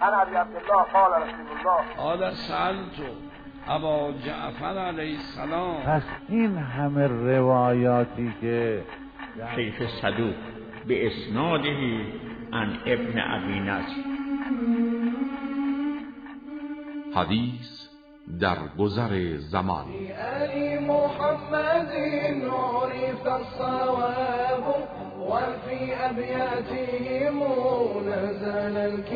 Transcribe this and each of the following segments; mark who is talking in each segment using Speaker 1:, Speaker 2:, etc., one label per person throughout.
Speaker 1: عن ابي عبدالله قال رسول الله
Speaker 2: قال سألت ابا جعفر علیه السلام.
Speaker 3: پس این همه روایاتی که
Speaker 4: شیخ صدوق به اسناده عن ابن ابی نصر.
Speaker 5: حدیث در گذر زمان.
Speaker 6: علی محمد عرف الصواب وفي ابياتهم نزل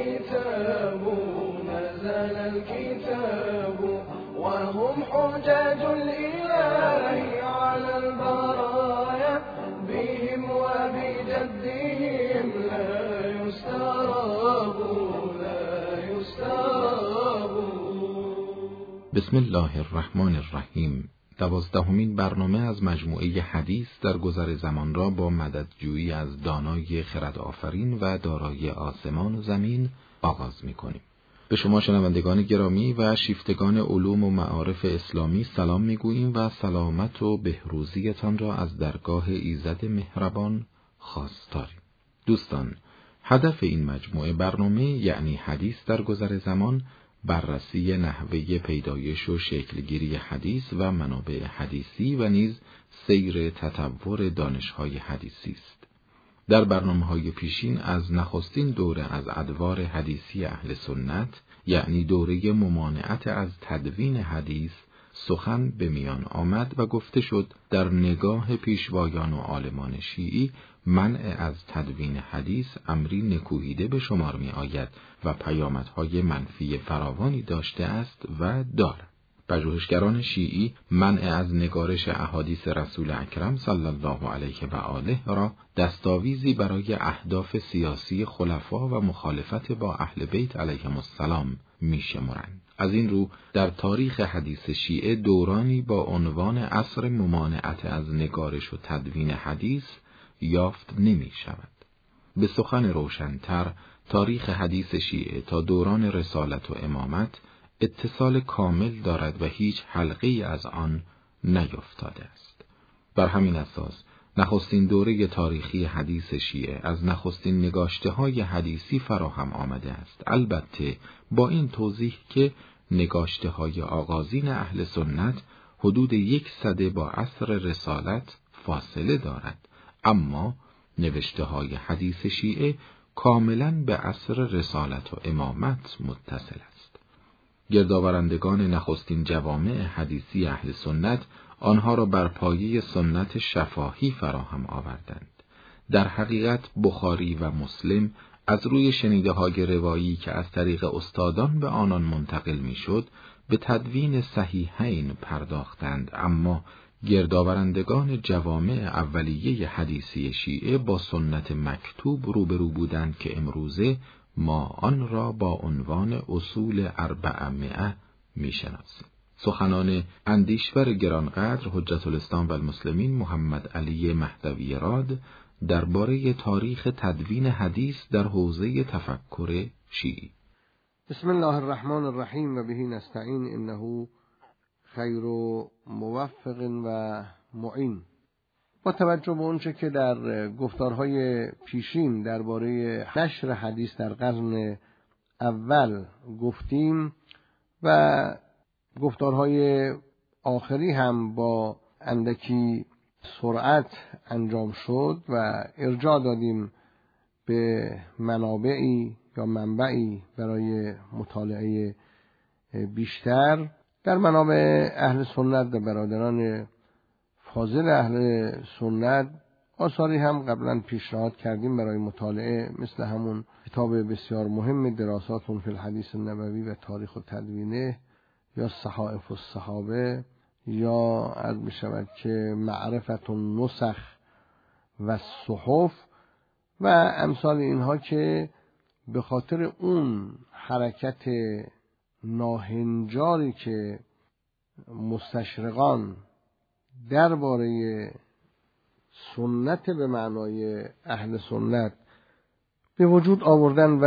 Speaker 6: الكتاب وهم حجاج الاله على البرايا بهم وبجدهم لا يستراب.
Speaker 7: بسم الله الرحمن الرحیم. 12مین برنامه از مجموعه حدیث در گذر زمان را با مددجویی از دانای خرد آفرین و دارای آسمان و زمین آغاز می کنیم. به شما شنوندگان گرامی و شیفتگان علوم و معارف اسلامی سلام می گوییم و سلامت و بهروزیتان را از درگاه ایزد مهربان خواستاریم. دوستان، هدف این مجموعه برنامه یعنی حدیث در گذر زمان بررسی نحوه پیدایش و شکلگیری حدیث و منابع حدیثی و نیز سیر تطور دانش‌های حدیثی است. در برنامه‌های پیشین از نخستین دوره از ادوار حدیثی اهل سنت یعنی دوره ممانعت از تدوین حدیث سخن به میان آمد و گفته شد در نگاه پیشوایان و عالمان شیعی منع از تدوین حدیث امری نکوهیده به شمار می آید و پیامدهای منفی فراوانی داشته است و دارد. پژوهشگران شیعی منع از نگارش احادیث رسول اکرم صلی الله علیه و آله را دستاویزی برای اهداف سیاسی خلفا و مخالفت با اهل بیت علیهم السلام می شمرند. از این رو در تاریخ حدیث شیعه دورانی با عنوان عصر ممانعت از نگارش و تدوین حدیث یافت نمی شود. به سخن روشن‌تر تاریخ حدیث شیعه تا دوران رسالت و امامت اتصال کامل دارد و هیچ حلقه‌ای از آن نیفتاده است. بر همین اساس نخستین دوره تاریخی حدیث شیعه از نخستین نگاشته‌های حدیثی فراهم آمده است، البته با این توضیح که نگاشته‌های آغازین اهل سنت حدود 1 سده با عصر رسالت فاصله دارد، اما نوشته‌های حدیث شیعه کاملاً به عصر رسالت و امامت متصل است. گردآورندگان نخستین جوامع حدیثی اهل سنت آنها را بر پایه سنت شفاهی فراهم آوردند. در حقیقت بخاری و مسلم از روی شنیده‌های روایی که از طریق استادان به آنان منتقل می‌شد به تدوین صحیحین پرداختند، اما گردآورندگان جوامع اولیه حدیثی شیعه با سنت مکتوب روبرو بودند که امروزه ما آن را با عنوان اصول 400 می‌شناسیم. سخنان اندیشور گرانقدر حجت الاسلام و المسلمین محمد علی مهدوی راد درباره تاریخ تدوین حدیث در حوزه تفکر شیعی.
Speaker 8: بسم الله الرحمن الرحیم و به نستعین انه خیر موفق و معین. با توجه به آنچه که در گفتارهای پیشین درباره نشر حدیث در قرن اول گفتیم و گفتارهای آخری هم با اندکی سرعت انجام شد و ارجاع دادیم به منابعی یا منبعی برای مطالعه بیشتر، در منابع اهل سنت و برادران فاضل اهل سنت آثاری هم قبلا پیشنهاد کردیم برای مطالعه، مثل همون کتاب بسیار مهم دراسات فی الحدیث النبوی و تاریخ و تدوینه یا صحائف الصحابه یا عرض می شود که معرفت النسخ و صحف و امثال اینها که به خاطر اون حرکت ناهنجاری که مستشرقان درباره سنت به معنای اهل سنت به وجود آوردن و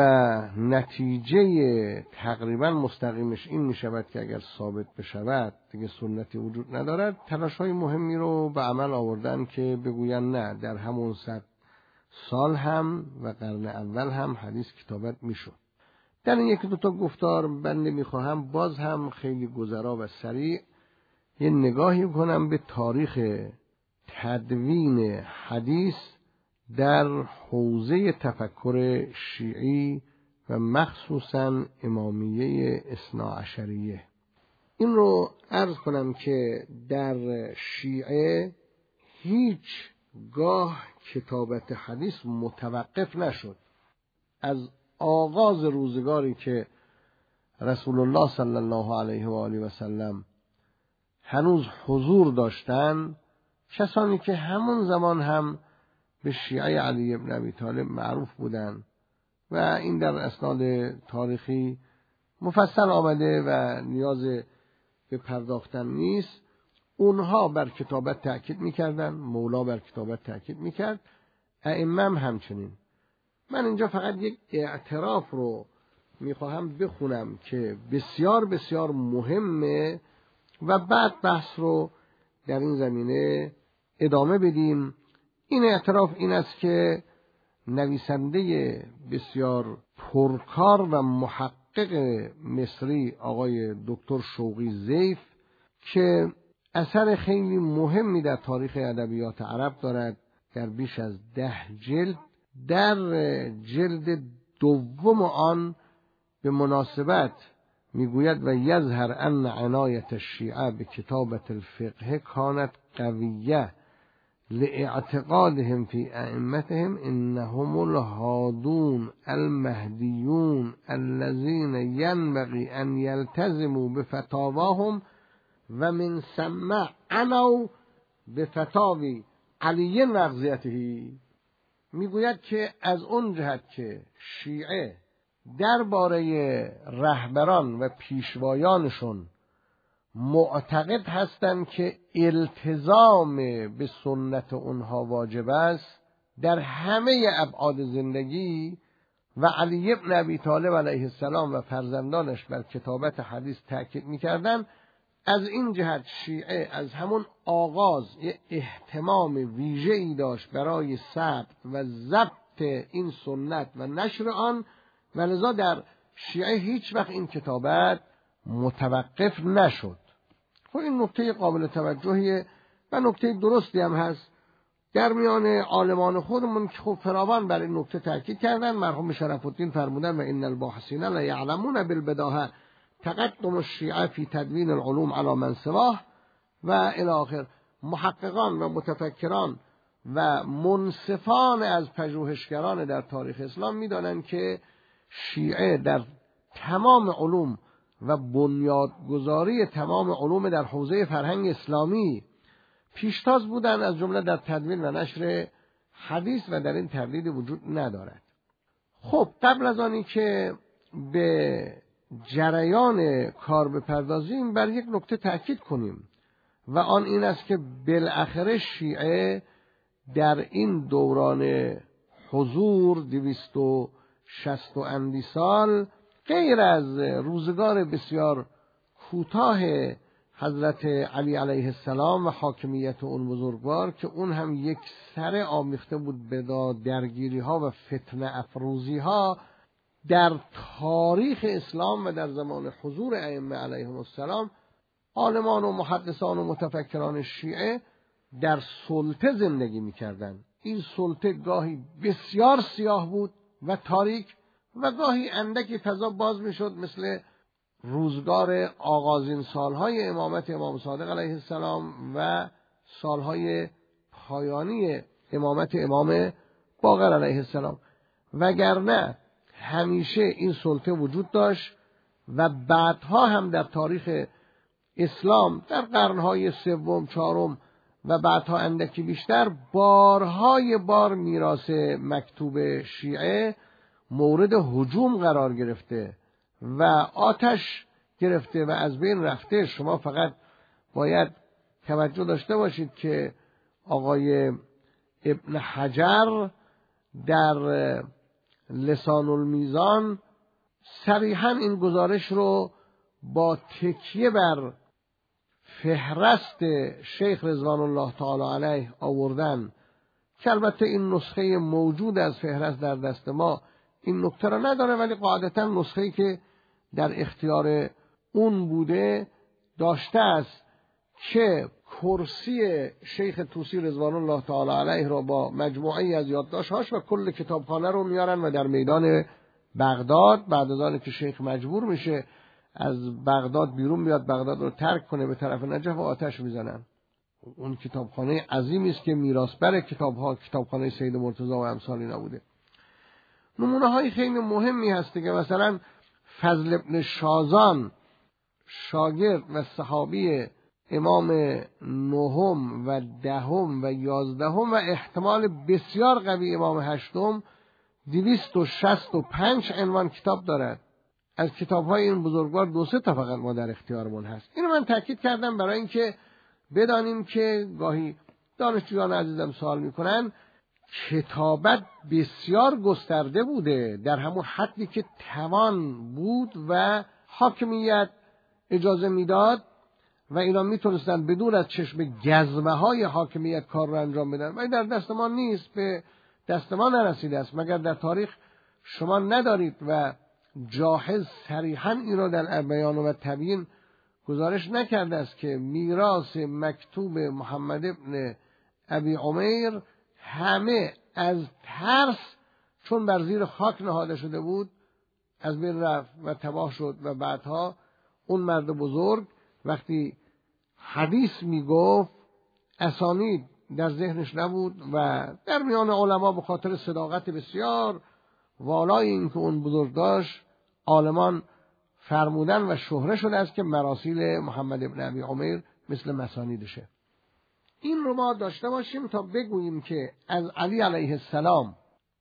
Speaker 8: نتیجه تقریبا مستقیمش این می شود که اگر ثابت بشود دیگه سنتی وجود ندارد، تلاش‌های مهمی رو به عمل آوردن که بگوین نه، در همون 100 سال هم و قرن اول هم حدیث کتابت می شد. در این یکی دو تا گفتار بنده میخواهم باز هم خیلی گذرا و سریع یه نگاهی کنم به تاریخ تدوین حدیث در حوزه تفکر شیعی و مخصوصاً امامیه اثناعشریه. این رو عرض کنم که در شیعه هیچ گاه کتابت حدیث متوقف نشد. از آغاز روزگاری که رسول الله صلی الله علیه و آله و سلم هنوز حضور داشتند، کسانی که همون زمان هم به شیعه علی ابن ابی طالب معروف بودند و این در اسناد تاریخی مفصل آمده و نیاز به پرداختن نیست، اونها بر کتابت تأکید میکردن، مولا بر کتابت تأکید میکرد، ائمه همچنین. من اینجا فقط یک اعتراف رو میخواهم بخونم که بسیار بسیار مهمه و بعد بحث رو در این زمینه ادامه بدیم. این اعتراف این است که نویسنده بسیار پرکار و محقق مصری آقای دکتر شوقی ظیف که اثر خیلی مهمی در تاریخ ادبیات عرب دارد در بیش از 10 جلد، در جلد دوم آن به مناسبت میگوید و یظهر ان عنایت الشیعه به کتابت الفقه کانت قویه لاعتقادهم فی ائمتهم انهم الهادون المهدیون الذين ينبغي ان يلتزموا بفتاواهم و من ثم عنوا بفتاوی علی نغزیته. میگوید که از اون جهت که شیعه درباره رهبران و پیشوایانشون معتقد هستند که التزام به سنت اونها واجب است در همه ابعاد زندگی و علی ابن ابی طالب علیه السلام و فرزندانش بر کتابت حدیث تأکید می‌کردند، از این جهت شیعه از همون آغاز یه اهتمام ویژه‌ای داشت برای ثبت و ضبط این سنت و نشر آن و لذا در شیعه هیچ وقت این کتابت متوقف نشد. خب این نکته قابل توجهیه و نکته درستی هم هست. در میان عالمان خودمون که خب فراوان بر این نکته تاکید کردن، مرحوم شرف الدین فرمودن و ان الباحثین لا یعلمون بالبداهه تقدم الشیعه فی تدوین العلوم علی من سواه و الی آخر. محققان و متفکران و منصفان از پژوهشگران در تاریخ اسلام می‌دانند که شیعه در تمام علوم و بنیادگذاری تمام علوم در حوزه فرهنگ اسلامی پیشتاز بودند، از جمله در تدوین و نشر حدیث و در این تردیدی وجود ندارد. خب قبل از آنی که به جریان کار بپردازیم بر یک نکته تأکید کنیم و آن این است که بالاخره شیعه در این دوران حضور 260 اندی سال غیر از روزگار بسیار کوتاه حضرت علی علیه السلام و حاکمیت اون بزرگوار که اون هم یک سر آمیخته بود به درگیری ها و فتنه افروزی ها، در تاریخ اسلام و در زمان حضور ائمه علیهم السلام عالمان و محدثان و متفکران شیعه در سلطه زندگی می‌کردند. این سلطه گاهی بسیار سیاه بود و تاریک و گاهی اندکی فضا باز می‌شد، مثل روزگار آغازین سالهای امامت امام صادق علیه السلام و سالهای پایانی امامت امام باقر علیه السلام، وگرنه همیشه این سلطه وجود داشت و بعدها هم در تاریخ اسلام در قرنهای سوم، چهارم و بعدها اندکی بیشتر بارهای بار میراث مکتوب شیعه مورد هجوم قرار گرفته و آتش گرفته و از بین رفته. شما فقط باید توجه داشته باشید که آقای ابن حجر در لسان المیزان صریحاً این گزارش رو با تکیه بر فهرست شیخ رضوان الله تعالی علیه آوردن که البته این نسخه موجود از فهرست در دست ما این نکته را نداره، ولی قاعدتا نسخه‌ای که در اختیار اون بوده داشته است که کرسی شیخ طوسی رضوان الله تعالی علیه را با مجموعه‌ای از یادداشت‌هاش و کل کتابخانه رو میارن و در میدان بغداد، بعد از آنکه شیخ مجبور میشه از بغداد بیرون بیاد، بغداد رو ترک کنه به طرف نجف و آتش میزنن. اون کتابخانه عظیمی است که میراثبر کتاب‌ها، کتابخانه سید مرتضی و امثال اینا بوده. نمونه‌های خیلی مهمی هست که مثلا فضل ابن شازان شاگرد و صحابی امام نهم و دهم و یازدهم و احتمال بسیار قوی امام هشتم 265 عنوان کتاب دارد. از کتاب‌های این بزرگوار 2-3 تا فقط ما در اختیارمون هست. اینو من تاکید کردم برای اینکه بدانیم که گاهی دانشجویان عزیزم سوال میکنن کتابت بسیار گسترده بوده در همون حدی که توان بود و حاکمیت اجازه میداد و اینا میتونستن بدون از چشم جذبه های حاکمیت کار رو انجام بدن، ولی در دست ما نیست، به دست ما نرسیده است، مگر در تاریخ شما ندارید و جاحظ صریحاً این رو در بیان و تبیین گزارش نکرده است که میراث مکتوب محمد ابن ابی عمیر همه از ترس چون بر زیر خاک نهاده شده بود از بین رفت و تباه شد و بعدها اون مرد بزرگ وقتی حدیث میگفت اسانید در ذهنش نبود و در میان علما به خاطر صداقت بسیار والای این که اون بزرگ داشت عالمان فرمودن و شهره شده است که مراسیل محمد ابن ابی عمیر مثل مسانیدشه. این رو ما داشته باشیم تا بگوییم که از علی علیه السلام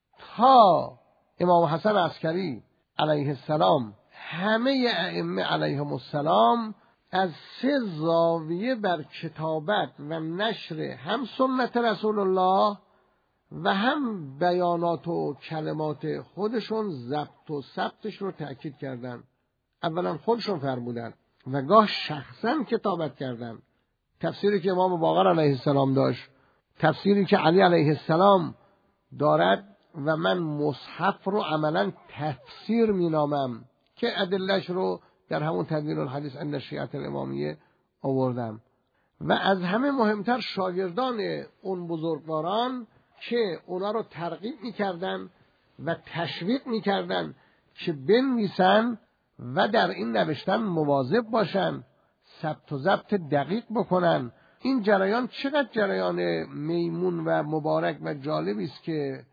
Speaker 8: تا امام حسن عسکری علیه السلام همه ائمه علیهم السلام از 3 زاویه بر کتابت و نشر هم سنت رسول الله و هم بیانات و کلمات خودشون ضبط و ثبتش رو تأکید کردن. اولا خودشون فرمودن و گاه شخصا کتابت کردن. تفسیری که امام باقر علیه السلام داشت، تفسیری که علی علیه السلام دارد و من مصحف رو عملا تفسیر مینامم که ادله‌اش رو در همون تدوین الحدیث عند شیعه الامامیه آوردم. و از همه مهمتر شاگردان اون بزرگواران که اونا رو ترغیب میکردن و تشویق میکردن که بنویسن و در این نوشتن مواظب باشن، ثبت و ضبط دقیق بکنن. این جریان چقدر جریان میمون و مبارک و جالبی است که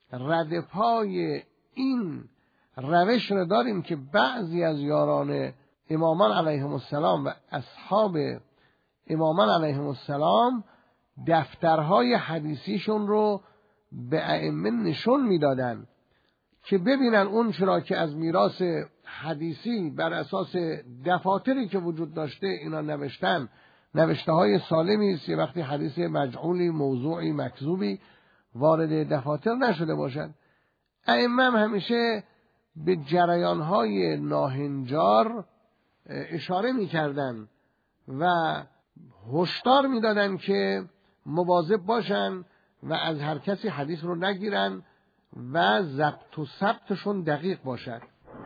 Speaker 8: ردپای این روش رو داریم که بعضی از یاران امامان علیهم السلام و اصحاب امامان علیهم السلام دفترهای حدیثیشون رو به ائمه نشون میدادن که ببینن اون چرا که از میراث حدیثی بر اساس دفاتری که وجود داشته اینا نوشتن، نوشته های سالمی است. یه وقتی حدیث مجعولی، موضوعی، مکذوبی وارد دفاتر نشده باشد. ائمه هم همیشه به جریان های ناهنجار اشاره میکردن و هشدار میدادن که مواظب باشن و از هر کسی حدیث رو نگیرن و ضبط و ثبتشون دقیق باشد.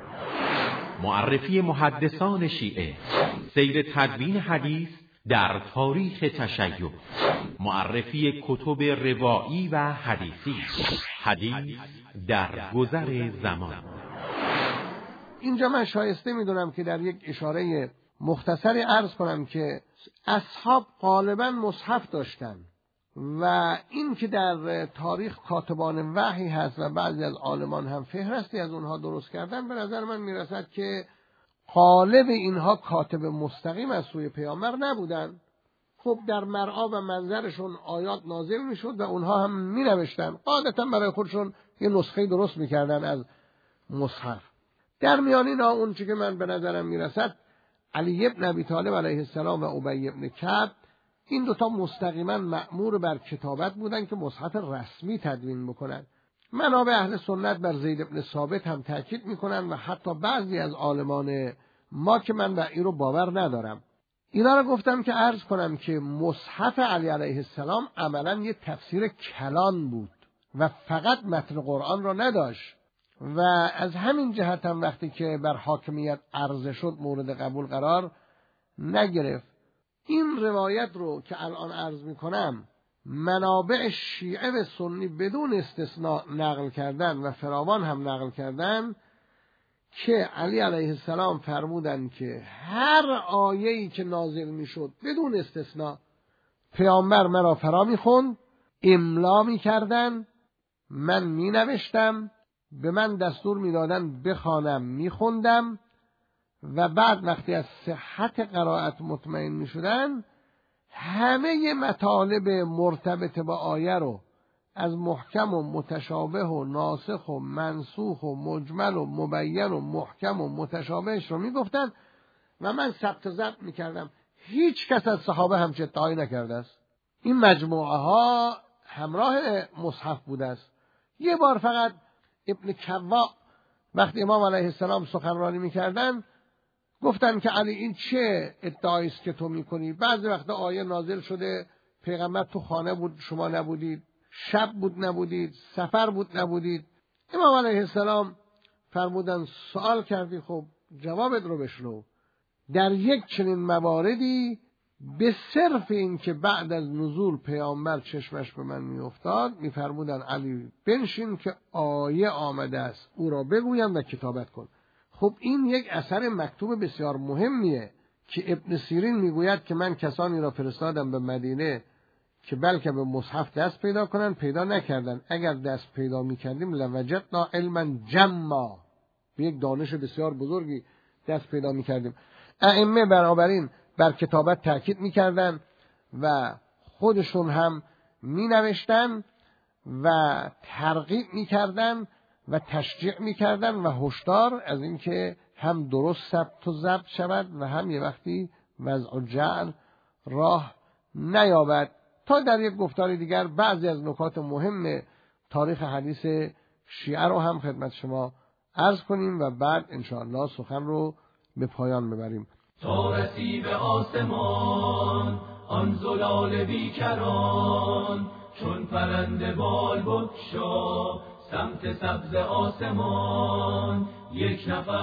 Speaker 5: معرفی محدثان شیعه، سیر تدوین حدیث در تاریخ تشیع، معرفی کتب روایی و حدیثی، حدیث در گذر زمان.
Speaker 8: اینجا من شایسته میدونم که در یک اشاره مختصری عرض کنم که اصحاب غالبا مصحف داشتن و این که در تاریخ کاتبان وحی هست و بعضی از عالمان هم فهرستی از اونها درست کردن، به نظر من میرسد که غالب اینها کاتب مستقیم از سوی پیامبر نبودن. خب در مرعا و منظرشون آیات نازل میشد و اونها هم مینوشتن، عادتا برای خودشون یه نسخه درست میکردن از مصحف. در میان اینا اون چیزی که من به نظرم میرسد علی ابن ابی طالب علیه السلام و ابی ابن کعب، این دوتا مستقیما مأمور بر کتابت بودن که مصحف رسمی تدوین بکنن. منابع اهل سنت بر زید ابن ثابت هم تاکید میکنن و حتی بعضی از عالمان ما که من بر این رو باور ندارم. اینا رو گفتم که عرض کنم که مصحف علی علیه السلام عملا یه تفسیر کلان بود و فقط متن قرآن را نداشت. و از همین جهت هم وقتی که بر حاکمیت عرضه شد مورد قبول قرار نگرفت. این روایت رو که الان عرض میکنم منابع شیعه و سنی بدون استثناء نقل کردن و فراوان هم نقل کردن که علی علیه السلام فرمودن که هر آیه‌ای که نازل میشد بدون استثناء پیامبر مرا فرا میخوند، املا میکردن، من مینوشتم، به من دستور میدادن بخوانم، میخوندم و بعد وقتی از صحت قرائت مطمئن میشدن همه مطالب مرتبط با آیه رو از محکم و متشابه و ناسخ و منسوخ و مجمل و مبین و محکم و متشابهش رو میگفتن و من ثبت و ضبط میکردم. هیچ کس از صحابه همچه ادعایی نکرده است. این مجموعه ها همراه مصحف بوده است. یه بار فقط ابن کوا وقتی امام علیه السلام سخنرانی میکردن گفتن که علی این چه ادعایی است که تو میکنی؟ بعضی وقتا آیه نازل شده پیغمبر تو خانه بود شما نبودید، شب بود نبودید، سفر بود نبودید. امام علیه السلام فرمودن سوال کردی، خب جوابت رو بشنو. در یک چنین مواردی به صرف این که بعد از نزول پیامبر چشمش به من میافتاد میفرمودن علی بنشین که آیه آمده است او را بگویم و کتابت کن. خب این یک اثر مکتوب بسیار مهمیه که ابن سیرین میگوید که من کسانی را فرستادم به مدینه که بلکه به مصحف دست پیدا کنن، پیدا نکردن. اگر دست پیدا میکردیم لوجدنا علما جما، به یک دانش بسیار بزرگی دست پیدا میکردیم. ائمه بنابراین بر کتابت تاکید میکردن و خودشون هم مینوشتن و ترغیب میکردن و تشجیع میکردن و هشدار از اینکه هم درست ثبت و ضبط شود و هم یه وقتی وضع و جعل راه نیابد. تا در یک گفتار دیگر بعضی از نکات مهم تاریخ حدیث شیعه رو هم خدمت شما عرض کنیم و بعد انشاءالله سخن رو به پایان ببریم.
Speaker 6: تا رسی به آسمان آن زلال بیکران، چون پرنده بال بگشا سمت سبز آسمان. یک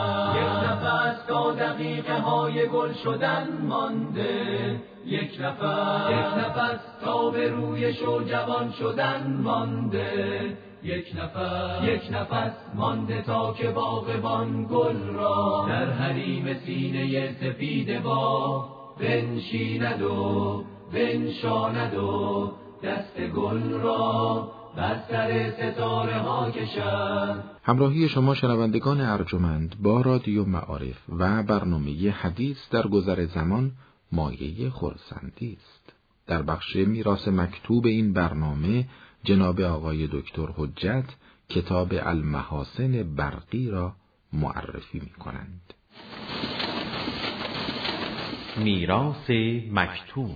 Speaker 6: نفس تا دقیقه های گل شدن مانده، یک نفس تا به روی شو جوان شدن مانده، یک نفس مانده تا که باغبان گل را در حریم سینه سفید با بنشیند و بنشاند و دست گل را بر سر ستاره ها کشد.
Speaker 7: همراهی شما شنوندگان ارجمند با رادیو معارف و برنامه حدیث در گذر زمان مایه خرسندی است. در بخش میراث مکتوب این برنامه جناب آقای دکتر حجت کتاب المحاسن برقی را معرفی می کنند.
Speaker 5: میراث مکتوب.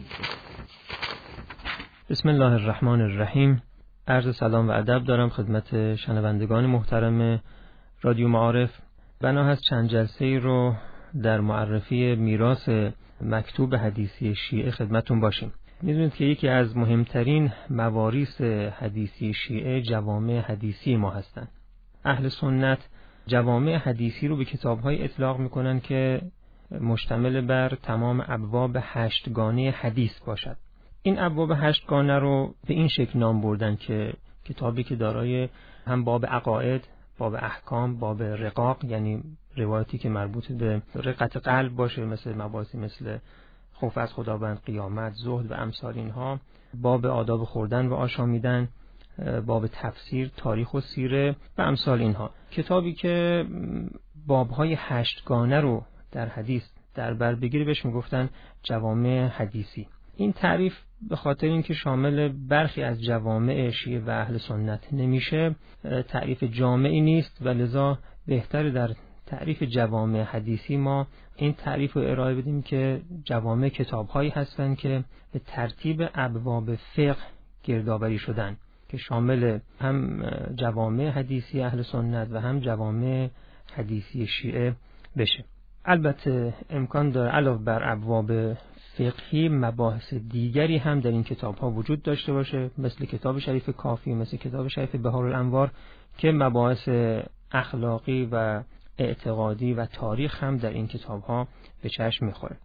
Speaker 9: بسم الله الرحمن الرحیم. عرض سلام و ادب دارم خدمت شنوندگان محترم رادیو معارف. بنا هست چند جلسه‌ای رو در معرفی میراث مکتوب حدیثی شیعه خدمتون باشیم. میدونید که یکی از مهمترین مواریث حدیثی شیعه جوامع حدیثی ما هستند. اهل سنت جوامع حدیثی رو به کتاب‌های اطلاق میکنن که مشتمل بر تمام ابواب 8 گانه حدیث باشد. این ابواب 8 گانه رو به این شکل نام بردن که کتابی که دارای هم باب عقاید، باب احکام، باب رقاق یعنی روایتی که مربوط به رقت قلب باشه، مثل مباحثی مثل خوف از خداوند، قیامت، زهد و امثال اینها، باب آداب خوردن و آشامیدن، باب تفسیر، تاریخ و سیره و امثال اینها. کتابی که بابهای 8 گانه رو در حدیث در بر بگیری بهش میگفتن جوامع حدیثی. این تعریف به خاطر اینکه شامل برخی از جوامع شیعه و اهل سنت نمیشه تعریف جامعی نیست و لذا بهتر در تعریف جوامع حدیثی ما این تعریف رو ارائه بدیم که جوامع کتاب‌هایی هستند که به ترتیب ابواب فقه گردآوری شدن که شامل هم جوامع حدیثی اهل سنت و هم جوامع حدیثی شیعه بشه. البته امکان داره علاوه بر ابواب فقهی مباحث دیگری هم در این کتاب‌ها وجود داشته باشه، مثل کتاب شریف کافی، مثل کتاب شریف بهارالانوار که مباحث اخلاقی و اعتقادی و تاریخ هم در این کتاب‌ها به چشم می‌خوره.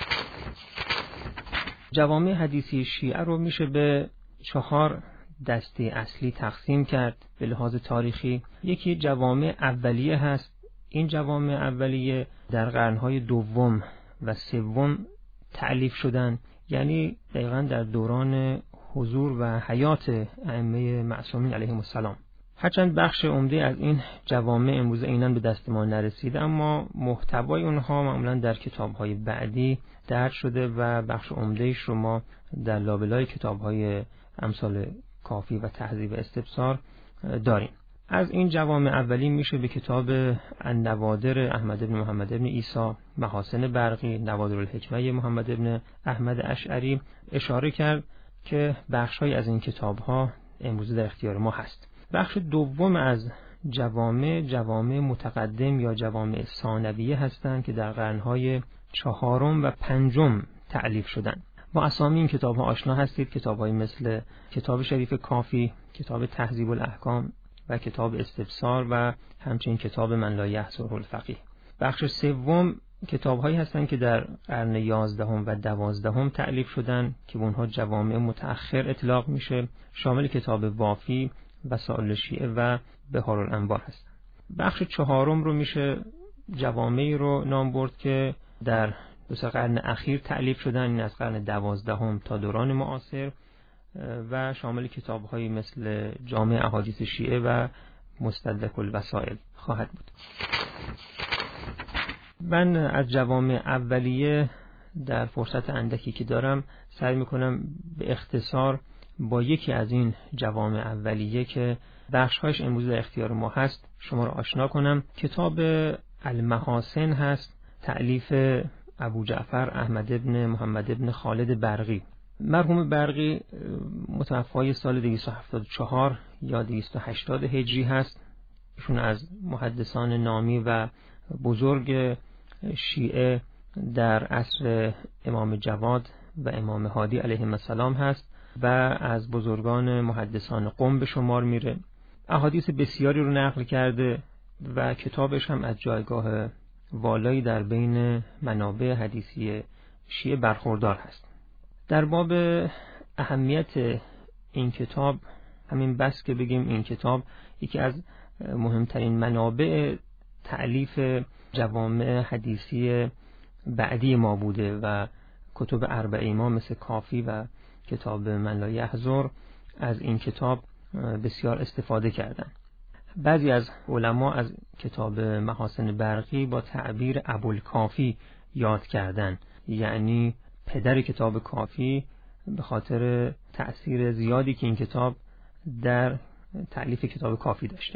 Speaker 9: جوامع حدیثی شیعه رو میشه به 4 دسته اصلی تقسیم کرد به لحاظ تاریخی. یکی جوامع اولیه هست. این جوامع اولیه در قرن‌های دوم و سوم تألیف شدن، یعنی دقیقاً در دوران حضور و حیات ائمه معصومین علیهم السلام. هرچند بخش عمده از این جوامع امروز عیناً به دست ما نرسیده، اما محتوای اونها معمولاً در کتاب‌های بعدی درج شده و بخش عمده‌اش رو ما در لابلای کتاب‌های امثال کافی و تهذیب استبصار داریم. از این جوامع اولی میشه به کتاب النوادر احمد بن محمد بن عیسی، محاسن برقی، نوادر الحکمه محمد بن احمد اشعری اشاره کرد که بخش‌های از این کتاب‌ها امروز در اختیار ما هست. بخش دوم از جوامع متقدم یا جوامع ثانویه هستند که در قرن‌های 4 و 5 تألیف شدند. با اسامی این کتاب‌ها آشنا هستید، کتاب‌هایی مثل کتاب شریف کافی، کتاب تهذیب الاحکام و کتاب استبصار و همچنین کتاب من لا یحصره الفقیه. بخش سوم کتاب‌هایی هستند که در قرن 11 و 12 تألیف شدند که به اونها جوامع متأخر اطلاق میشه، شامل کتاب وافی، وسائل شیعه و بهارالانوار هستند. بخش 4 رو میشه جوامعی رو نام برد که در 2 قرن اخیر تألیف شدن، این از قرن 12 تا دوران معاصر و شامل کتاب‌هایی مثل جامع احادیث شیعه و مستدرک الوسائل خواهد بود. من از جوامع اولیه در فرصت اندکی که دارم سعی میکنم به اختصار با یکی از این جوامع اولیه که بخش‌هایش امروز در اختیار ما هست شما را آشنا کنم. کتاب المحاسن هست، تألیف ابو جعفر احمد بن محمد بن خالد برقی. مرحوم برقی متوفای سال 274 یا 280 هجری هست. ایشون از محدثان نامی و بزرگ شیعه در عصر امام جواد و امام هادی علیهم السلام هست و از بزرگان محدثان قم به شمار میره. احادیث بسیاری رو نقل کرده و کتابش هم از جایگاه والایی در بین منابع حدیثی شیعه برخوردار هست. در باب اهمیت این کتاب همین بس که بگیم این کتاب یکی از مهمترین منابع تألیف جوامع حدیثی بعدی ما بوده و کتب اربعه ما مثل کافی و کتاب من لا یحضر از این کتاب بسیار استفاده کردند. بعضی از علما از کتاب محاسن برقی با تعبیر ابوالکافی یاد کردند، یعنی پدر کتاب کافی، به خاطر تأثیر زیادی که این کتاب در تألیف کتاب کافی داشته.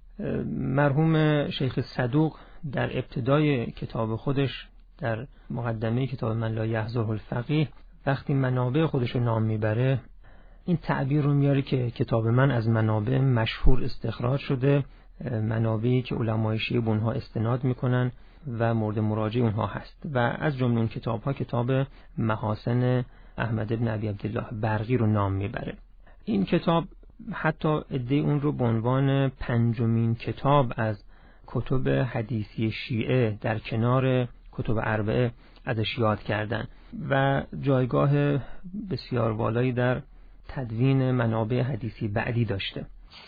Speaker 9: مرحوم شیخ صدوق در ابتدای کتاب خودش در مقدمه کتاب من لا یحضره الفقیه وقتی منابع خودش رو نام میبره این تعبیر رو میاره که کتاب من از منابع مشهور استخراج شده، منابعی که علمای شیعه به اونها استناد میکنن و مورد مراجعه اونها هست و از جمله اون کتاب ها کتاب محاسن احمد بن ابی عبدالله برقی رو نام میبره. این کتاب حتی ادعای اون رو به عنوان 5مین کتاب از کتب حدیثی شیعه در کنار کتب اربعه ازش یاد کردن و جایگاه بسیار والایی در تدوین منابع حدیثی بعدی داشته.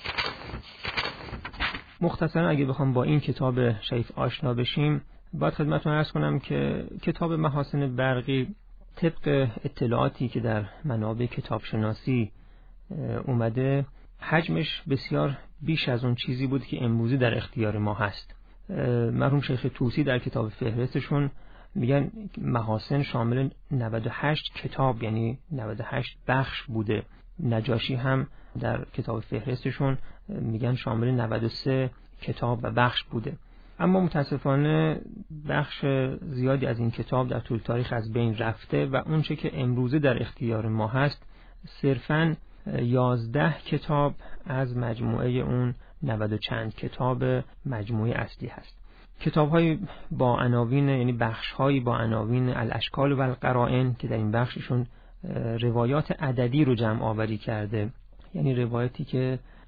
Speaker 9: مختصرا اگه بخوام با این کتاب شریف آشنا بشیم باید خدمتتون عرض کنم که کتاب محاسن برقی طبق اطلاعاتی که در منابع کتابشناسی اومده حجمش بسیار بیش از اون چیزی بود که امروزی در اختیار ما هست. مرحوم شیخ طوسی در کتاب فهرستشون میگن محاسن شامل 98 کتاب یعنی 98 بخش بوده. نجاشی هم در کتاب فهرستشون میگن شامل 93 کتاب و بخش بوده. اما متاسفانه بخش زیادی از این کتاب در طول تاریخ از بین رفته و اونچه که امروزه در اختیار ما هست صرفاً 11 کتاب از مجموعه اون 90 و چند کتاب مجموعه اصلی هست. کتاب‌های با عناوین یعنی بخش‌هایی با عناوین الاشکال و القرائن که در این بخششون روایات عددی رو جمع آوری کرده، یعنی روایتی که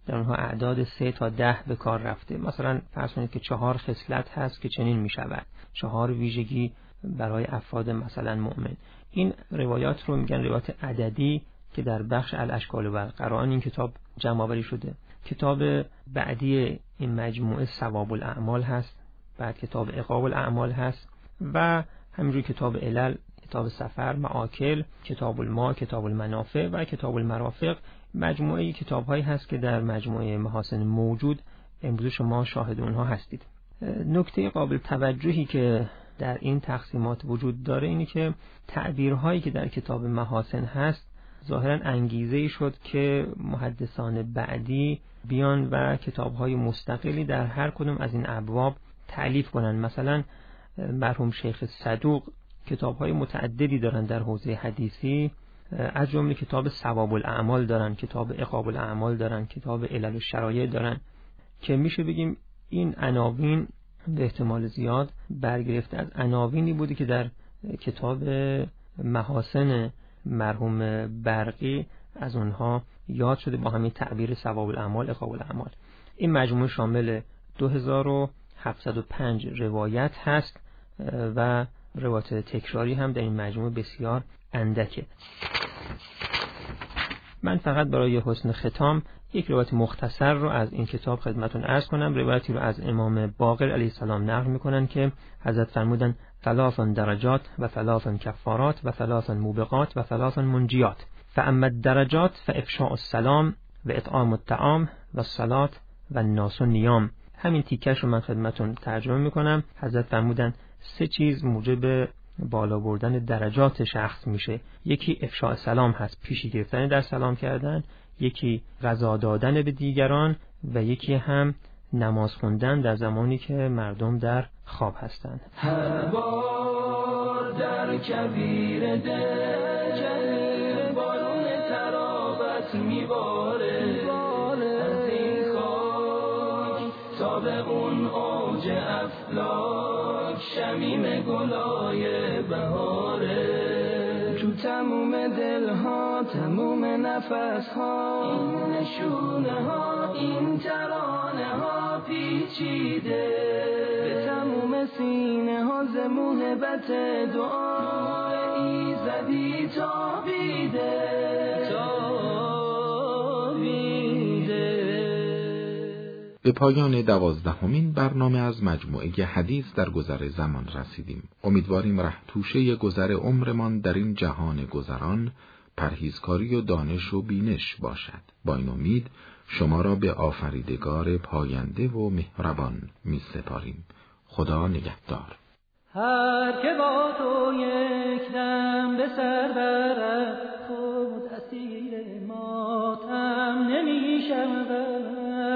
Speaker 9: در اونها اعداد 3 تا 10 به کار رفته. مثلا فرض کنید که 4 خصلت هست که چنین می شود، 4 ویژگی برای افراد مثلا مؤمن. این روایات رو میگن روایات عددی که در بخش الاشکال و القرائن این کتاب جمع آوری شده. کتاب بعدی این مجموعه ثواب الاعمال هست، بعد کتاب عقاب الاعمال هست و همینجور کتاب علل، کتاب سفر، معاکل، کتاب الماء، کتاب المنافع و کتاب المرافق. مجموعه کتاب‌هایی هست که در مجموعه محاسن موجود امروز شما شاهد اونها هستید. نکته قابل توجهی که در این تقسیمات وجود داره اینه که تعبیرهایی که در کتاب محاسن هست ظاهراً انگیزه‌ای شد که محدثان بعدی بیان و کتاب‌های مستقلی در هر کدوم از این ابواب تألیف کنن. مثلا مرحوم شیخ صدوق کتاب‌های متعددی دارن در حوزه حدیثی، از جمله کتاب ثواب الاعمال دارن، کتاب عقاب الاعمال دارن، کتاب علل الشرایع دارن که میشه بگیم این عناوین به احتمال زیاد برگرفته از عناوینی بوده که در کتاب محاسن مرحوم برقی از اونها یاد شده با همین تعبیر ثواب الاعمال، عقاب الاعمال. این مجموعه شامل 2705 روایت هست و روایت تکراری هم در این مجموعه بسیار اندکه. من فقط برای حسن ختام یک روایت مختصر رو از این کتاب خدمتون عرض کنم. روایتی رو از امام باقر علیه السلام نقل میکنن که حضرت فرمودن 3 درجات و 3 کفارات و 3 موبقات و 3 منجیات، فاما الدرجات فافشاء السلام و اطعام الطعام و الصلاة و الناس نیام. همین تیکش رو من خدمتون ترجمه میکنم. حضرت فرمودن 3 چیز موجب بالا بردن درجات شخص میشه. یکی افشاء سلام هست، پیشی گرفتن در سلام کردن، یکی غذا دادن به دیگران و یکی هم نماز خوندن در زمانی که مردم در خواب هستند.
Speaker 6: هر بار در کبیر دل بارون ترابت میباره، از این خاک تا به اون اوج افلاک شمیم گلای بهاره. تو تموم دلها، تموم نفسها، این نشونه ها، این ترانه ها پیچیده، به تموم سینه ها ز محبت دعا ایزدی تابیده.
Speaker 7: به پایان 12مین برنامه از مجموعه حدیث در گذر زمان رسیدیم. امیدواریم ره توشه گذر عمرمان در این جهان گذران پرهیزکاری و دانش و بینش باشد. با این امید شما را به آفریدگار پاینده و مهربان می سپاریم. خدا نگهدار.
Speaker 10: هر که با تو یک دم به سر برد، خود اسیر ماتم نمی شود.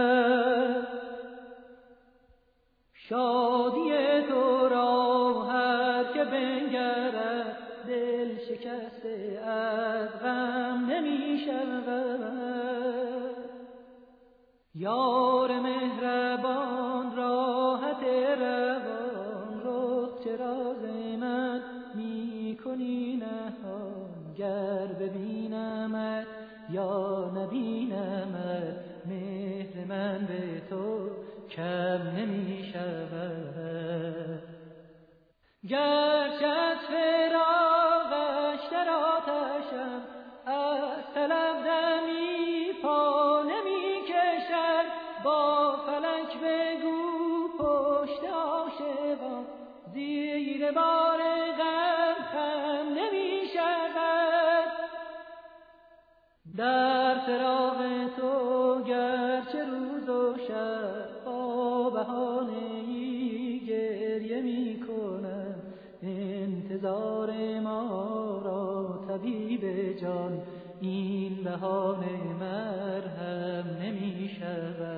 Speaker 10: شادی تو را هر که بنگرد، دل شکسته از غم نمی شود. یار مهربان راحت روان، رخ چرا ز من می کنی نهان، گر ببینمت یا نبینمت، مهر من به تو کم نمی شود. گرچه از فراقش در آتشم، از طلب دمی پا نمی کشد. با فلک بگو پشت عاشقان، زیر بار غم خم نمی شود. در فراق تو گرچه روز و شب با بهانه‌ای گریه می کنم، انتظار ما را طبیب جان این بهانه مرهم نمی شود.